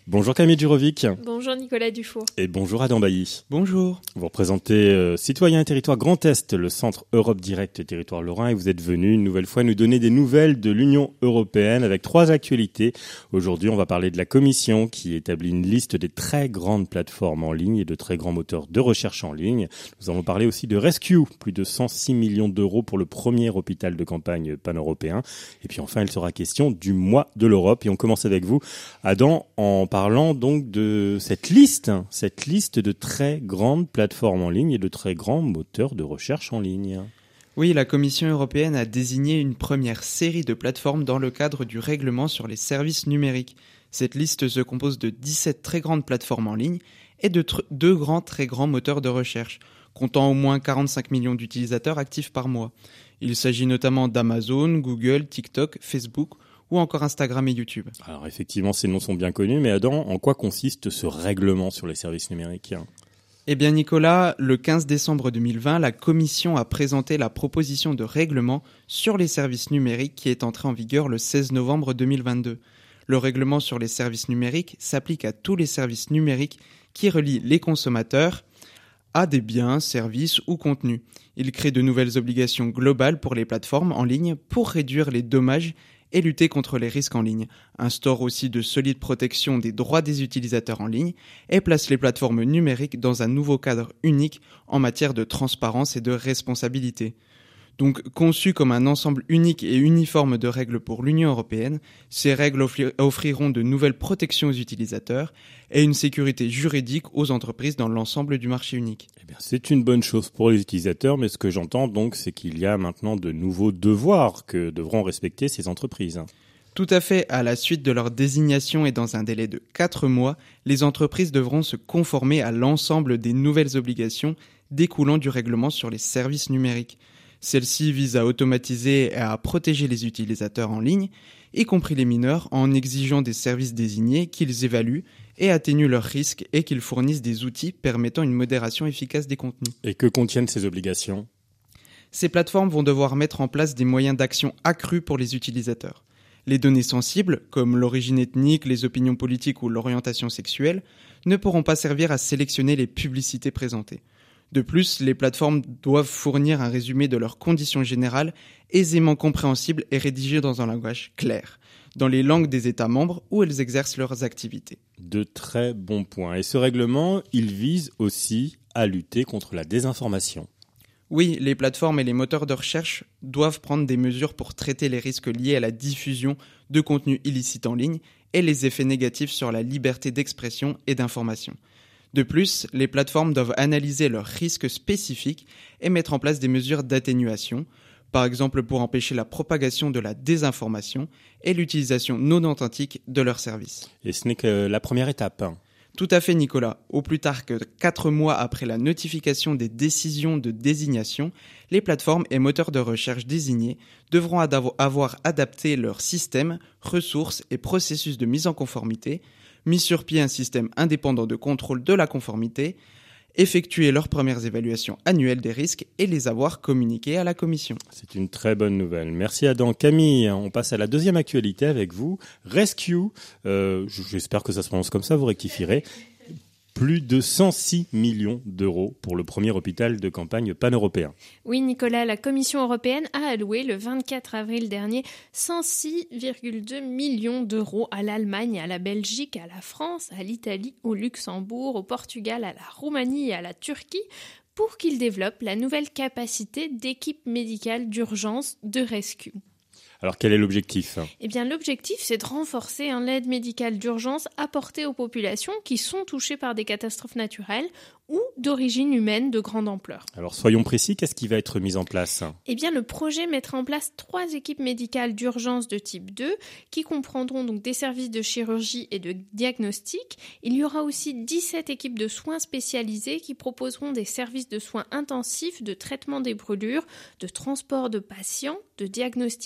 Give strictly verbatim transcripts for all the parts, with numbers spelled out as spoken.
Bonjour Camille Durovic. Bonjour Nicolas Dufour. Et bonjour Adam Bailly. Bonjour. Vous représentez euh, Citoyens et Territoires Grand Est, le centre Europe Direct Territoire Lorrain, et vous êtes venu une nouvelle fois nous donner des nouvelles de l'Union européenne avec trois actualités. Aujourd'hui, on va parler de la Commission qui établit une liste des très grandes plateformes en ligne et de très grands moteurs de recherche en ligne. Nous allons parler aussi de Rescue, plus de cent six millions d'euros pour le premier hôpital de campagne pan-européen. Et puis enfin, il sera question du mois de l'Europe. Et on commence avec vous, Adam, en parlant donc de cette liste, cette liste de très grandes plateformes en ligne et de très grands moteurs de recherche en ligne. Oui, la Commission européenne a désigné une première série de plateformes dans le cadre du règlement sur les services numériques. Cette liste se compose de dix-sept très grandes plateformes en ligne et de tr- deux grands très grands moteurs de recherche, comptant au moins quarante-cinq millions d'utilisateurs actifs par mois. Il s'agit notamment d'Amazon, Google, TikTok, Facebook ou encore Instagram et YouTube. Alors effectivement, ces noms sont bien connus, mais Adam, en quoi consiste ce règlement sur les services numériques ? Eh bien Nicolas, le quinze décembre deux mille vingt, la Commission a présenté la proposition de règlement sur les services numériques qui est entrée en vigueur le seize novembre deux mille vingt-deux. Le règlement sur les services numériques s'applique à tous les services numériques qui relient les consommateurs à des biens, services ou contenus. Il crée de nouvelles obligations globales pour les plateformes en ligne pour réduire les dommages et lutter contre les risques en ligne, instaure aussi de solides protections des droits des utilisateurs en ligne et place les plateformes numériques dans un nouveau cadre unique en matière de transparence et de responsabilité. Donc, conçues comme un ensemble unique et uniforme de règles pour l'Union européenne, ces règles offri- offriront de nouvelles protections aux utilisateurs et une sécurité juridique aux entreprises dans l'ensemble du marché unique. Eh bien, c'est une bonne chose pour les utilisateurs, mais ce que j'entends donc, c'est qu'il y a maintenant de nouveaux devoirs que devront respecter ces entreprises. Tout à fait, à la suite de leur désignation et dans un délai de quatre mois, les entreprises devront se conformer à l'ensemble des nouvelles obligations découlant du règlement sur les services numériques. Celle-ci vise à automatiser et à protéger les utilisateurs en ligne, y compris les mineurs, en exigeant des services désignés qu'ils évaluent et atténuent leurs risques et qu'ils fournissent des outils permettant une modération efficace des contenus. Et que contiennent ces obligations ? Ces plateformes vont devoir mettre en place des moyens d'action accrus pour les utilisateurs. Les données sensibles, comme l'origine ethnique, les opinions politiques ou l'orientation sexuelle, ne pourront pas servir à sélectionner les publicités présentées. De plus, les plateformes doivent fournir un résumé de leurs conditions générales aisément compréhensible et rédigé dans un langage clair, dans les langues des États membres où elles exercent leurs activités. De très bons points. Et ce règlement, il vise aussi à lutter contre la désinformation. Oui, les plateformes et les moteurs de recherche doivent prendre des mesures pour traiter les risques liés à la diffusion de contenus illicites en ligne et les effets négatifs sur la liberté d'expression et d'information. De plus, les plateformes doivent analyser leurs risques spécifiques et mettre en place des mesures d'atténuation, par exemple pour empêcher la propagation de la désinformation et l'utilisation non authentique de leurs services. Et ce n'est que la première étape. Tout à fait Nicolas. Au plus tard que quatre mois après la notification des décisions de désignation, les plateformes et moteurs de recherche désignés devront avoir adapté leurs systèmes, ressources et processus de mise en conformité, mis sur pied un système indépendant de contrôle de la conformité, effectuer leurs premières évaluations annuelles des risques et les avoir communiquées à la Commission. C'est une très bonne nouvelle. Merci Adam. Camille, on passe à la deuxième actualité avec vous. Rescue, euh, j'espère que ça se prononce comme ça, vous rectifierez. Plus de cent six millions d'euros pour le premier hôpital de campagne pan-européen. Oui, Nicolas, la Commission européenne a alloué le vingt-quatre avril dernier cent six virgule deux millions d'euros à l'Allemagne, à la Belgique, à la France, à l'Italie, au Luxembourg, au Portugal, à la Roumanie et à la Turquie pour qu'ils développent la nouvelle capacité d'équipe médicale d'urgence de Rescue. Alors, quel est l'objectif ? Eh bien, l'objectif, c'est de renforcer hein, l'aide médicale d'urgence apportée aux populations qui sont touchées par des catastrophes naturelles ou d'origine humaine de grande ampleur. Alors, soyons précis, qu'est-ce qui va être mis en place ? Eh bien, le projet mettra en place trois équipes médicales d'urgence de type deux qui comprendront donc des services de chirurgie et de diagnostic. Il y aura aussi dix-sept équipes de soins spécialisées qui proposeront des services de soins intensifs, de traitement des brûlures, de transport de patients, de diagnostic avancé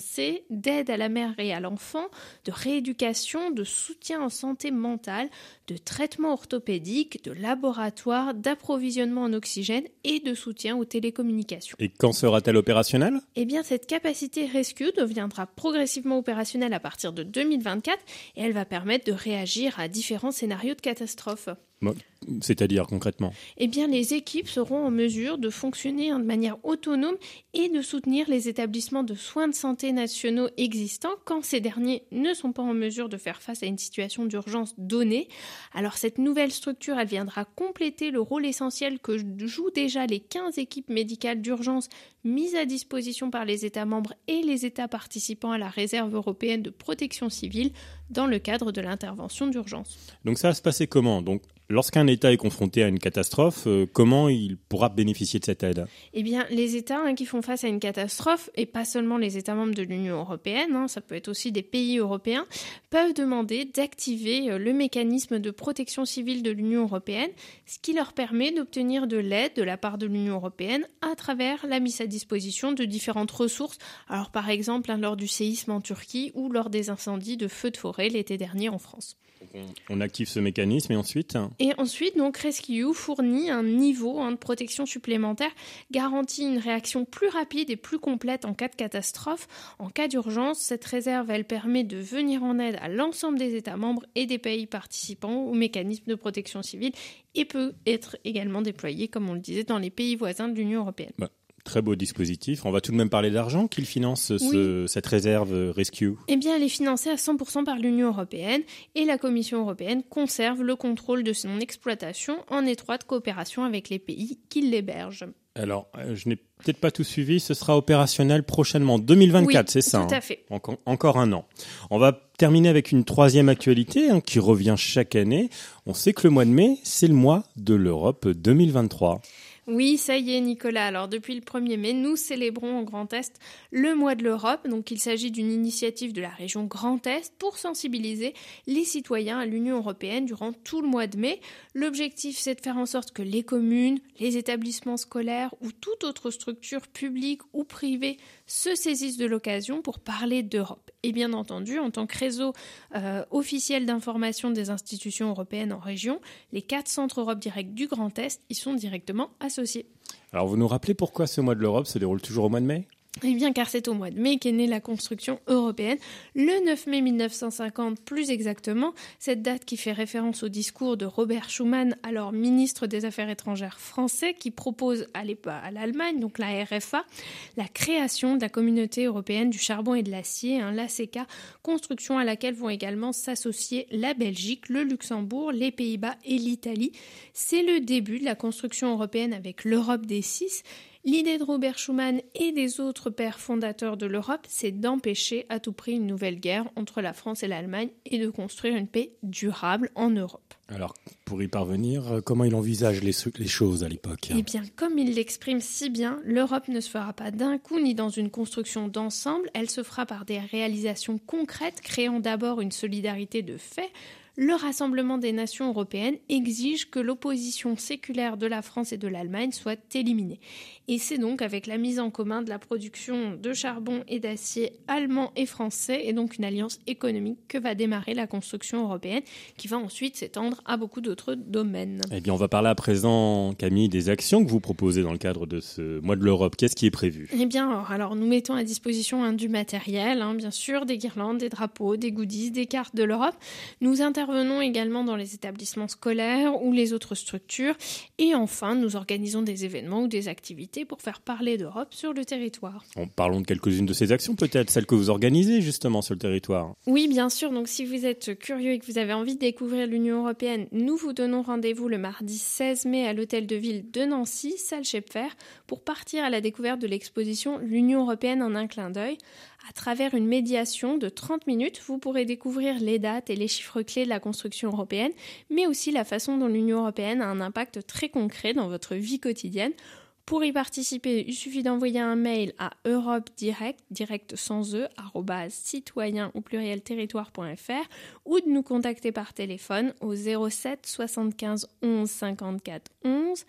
avancées, d'aide à la mère et à l'enfant, de rééducation, de soutien en santé mentale, de traitement orthopédique, de laboratoire, d'approvisionnement en oxygène et de soutien aux télécommunications. Et quand sera-t-elle opérationnelle ? Eh bien, cette capacité Rescue deviendra progressivement opérationnelle à partir de deux mille vingt-quatre et elle va permettre de réagir à différents scénarios de catastrophe. Bon, c'est-à-dire concrètement ? Eh bien, les équipes seront en mesure de fonctionner de manière autonome et de soutenir les établissements de soins de santé nationaux existants quand ces derniers ne sont pas en mesure de faire face à une situation d'urgence donnée. Alors, cette nouvelle structure, elle viendra compléter le rôle essentiel que jouent déjà les quinze équipes médicales d'urgence mises à disposition par les États membres et les États participants à la réserve européenne de protection civile dans le cadre de l'intervention d'urgence. Donc ça va se passer comment ? Donc, lorsqu'un État est confronté à une catastrophe, euh, comment il pourra bénéficier de cette aide ? Eh bien, les États hein, qui font face à une catastrophe, et pas seulement les États membres de l'Union européenne, hein, ça peut être aussi des pays européens, peuvent demander d'activer euh, le mécanisme de protection civile de l'Union européenne, ce qui leur permet d'obtenir de l'aide de la part de l'Union européenne à travers la mise à disposition de différentes ressources. Alors, par exemple, hein, lors du séisme en Turquie ou lors des incendies de feux de forêt l'été dernier en France. On active ce mécanisme et ensuite ? Et ensuite, donc, Rescue fournit un niveau hein, de protection supplémentaire, garantit une réaction plus rapide et plus complète en cas de catastrophe. En cas d'urgence, cette réserve, elle permet de venir en aide à l'ensemble des États membres et des pays participants au mécanisme de protection civile et peut être également déployée, comme on le disait, dans les pays voisins de l'Union européenne. Bah. Très beau dispositif. On va tout de même parler d'argent. Qui finance ce, oui. cette réserve Rescue ? Eh bien, elle est financée à cent pour cent par l'Union européenne et la Commission européenne conserve le contrôle de son exploitation en étroite coopération avec les pays qui l'hébergent. Alors, euh, je n'ai peut-être pas tout suivi. Ce sera opérationnel prochainement, deux mille vingt-quatre, oui, c'est ça ? Tout à hein fait. Enco- encore un an. On va terminer avec une troisième actualité hein, qui revient chaque année. On sait que le mois de mai, c'est le mois de l'Europe deux mille vingt-trois. Oui, ça y est, Nicolas. Alors, depuis le premier mai, nous célébrons au Grand Est le mois de l'Europe. Donc, il s'agit d'une initiative de la région Grand Est pour sensibiliser les citoyens à l'Union européenne durant tout le mois de mai. L'objectif, c'est de faire en sorte que les communes, les établissements scolaires ou toute autre structure publique ou privée se saisissent de l'occasion pour parler d'Europe. Et bien entendu, en tant que réseau euh, officiel d'information des institutions européennes en région, les quatre centres Europe Direct du Grand Est y sont directement associés. Alors, vous nous rappelez pourquoi ce mois de l'Europe se déroule toujours au mois de mai ? Eh bien, car c'est au mois de mai qu'est née la construction européenne, le neuf mai mille neuf cent cinquante plus exactement, cette date qui fait référence au discours de Robert Schuman, alors ministre des Affaires étrangères français, qui propose à, à l'Allemagne, donc la R F A, la création de la communauté européenne du charbon et de l'acier, hein, l'A C K, construction à laquelle vont également s'associer la Belgique, le Luxembourg, les Pays-Bas et l'Italie. C'est le début de la construction européenne avec l'Europe des six. L'idée de Robert Schuman et des autres pères fondateurs de l'Europe, c'est d'empêcher à tout prix une nouvelle guerre entre la France et l'Allemagne et de construire une paix durable en Europe. Alors, pour y parvenir, comment il envisage les, les choses à l'époque ? Eh bien, comme il l'exprime si bien, l'Europe ne se fera pas d'un coup ni dans une construction d'ensemble, elle se fera par des réalisations concrètes, créant d'abord une solidarité de fait. Le rassemblement des nations européennes exige que l'opposition séculaire de la France et de l'Allemagne soit éliminée. Et c'est donc avec la mise en commun de la production de charbon et d'acier allemand et français, et donc une alliance économique, que va démarrer la construction européenne, qui va ensuite s'étendre à beaucoup d'autres domaines. Eh bien, on va parler à présent, Camille, des actions que vous proposez dans le cadre de ce mois de l'Europe. Qu'est-ce qui est prévu ? Eh bien, alors, alors nous mettons à disposition hein, du matériel, hein, bien sûr, des guirlandes, des drapeaux, des goodies, des cartes de l'Europe. Nous Intervenons également dans les établissements scolaires ou les autres structures. Et enfin, nous organisons des événements ou des activités pour faire parler d'Europe sur le territoire. En parlons de quelques-unes de ces actions, peut-être celles que vous organisez justement sur le territoire. Oui, bien sûr. Donc, si vous êtes curieux et que vous avez envie de découvrir l'Union européenne, nous vous donnons rendez-vous le mardi seize mai à l'hôtel de ville de Nancy, salle Schepfer, pour partir à la découverte de l'exposition L'Union européenne en un clin d'œil. À travers une médiation de trente minutes, vous pourrez découvrir les dates et les chiffres clés de la construction européenne, mais aussi la façon dont l'Union européenne a un impact très concret dans votre vie quotidienne. Pour y participer, il suffit d'envoyer un mail à Europe Direct, direct sans e, arobase citoyen au pluriel territoire.fr ou de nous contacter par téléphone au zéro sept soixante-quinze onze cinquante-quatre onze.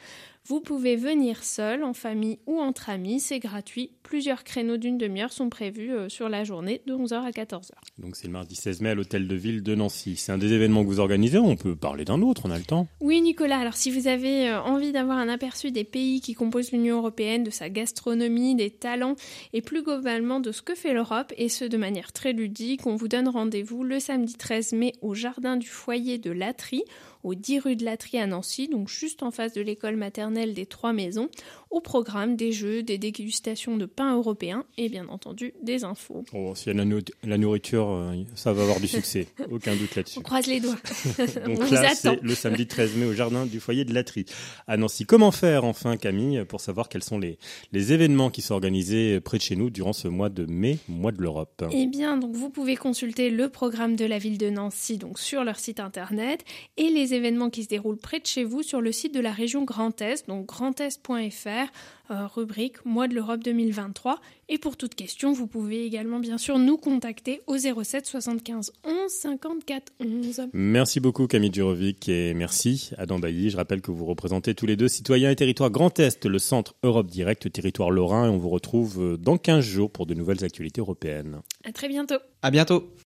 Vous pouvez venir seul, en famille ou entre amis, c'est gratuit. Plusieurs créneaux d'une demi-heure sont prévus sur la journée de onze heures à quatorze heures. Donc c'est le mardi seize mai à l'hôtel de ville de Nancy. C'est un des événements que vous organisez, on peut parler d'un autre, on a le temps. Oui Nicolas, alors si vous avez envie d'avoir un aperçu des pays qui composent l'Union européenne, de sa gastronomie, des talents et plus globalement de ce que fait l'Europe, et ce de manière très ludique, on vous donne rendez-vous le samedi treize mai au jardin du foyer de Latry, au dix rue de Latry à Nancy, donc juste en face de l'école maternelle des Trois Maisons. Au programme, des jeux, des dégustations de pain européen et bien entendu des infos. Oh, s'il y a la, no- la nourriture, euh, ça va avoir du succès, aucun doute là-dessus. On croise les doigts. Donc on là, vous attend. c'est le samedi treize mai au jardin du foyer de Latry à Nancy. Comment faire enfin, Camille, pour savoir quels sont les, les événements qui sont organisés près de chez nous durant ce mois de mai, mois de l'Europe? Eh bien, donc vous pouvez consulter le programme de la ville de Nancy donc sur leur site internet et les événements qui se déroulent près de chez vous sur le site de la région Grand Est, donc grand est point f r, euh, rubrique Mois de l'Europe deux mille vingt-trois. Et pour toute question, vous pouvez également bien sûr nous contacter au zéro sept soixante-quinze onze cinquante-quatre onze. Merci beaucoup Camille Durovic et merci Adam Bailly. Je rappelle que vous représentez tous les deux Citoyens et Territoires Grand Est, le centre Europe Direct, territoire lorrain, et on vous retrouve dans quinze jours pour de nouvelles actualités européennes. À très bientôt. À bientôt.